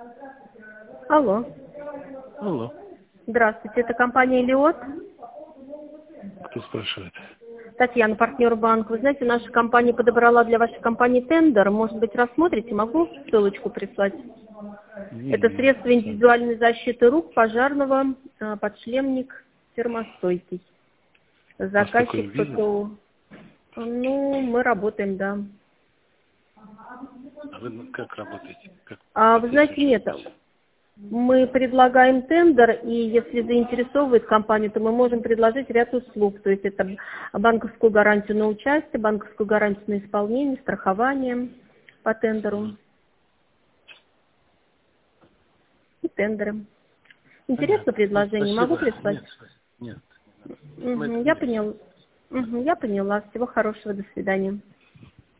Алло. Алло. Здравствуйте, это компания «Элиот». Кто спрашивает? Татьяна, партнер банка. Вы знаете, наша компания подобрала для вашей компании тендер. Может быть, рассмотрите? Могу ссылочку прислать? Это Не, средство индивидуальной защиты рук пожарного, подшлемник термостойкий. вас такое Заказчик видно? ПТО. Ну, мы работаем, да. А вы как работаете? Как Вы процесс знаете, нет. участвуете? Мы предлагаем тендер, и если заинтересовывает компанию, то мы можем предложить ряд услуг. То есть это банковскую гарантию на участие, банковскую гарантию на исполнение, страхование по тендеру и тендеры. Интересно Понятно. предложение? Могу Спасибо. прислать? Нет, нет. Мы это Мгм, не я берем. поняла. Я поняла. Всего хорошего. До свидания.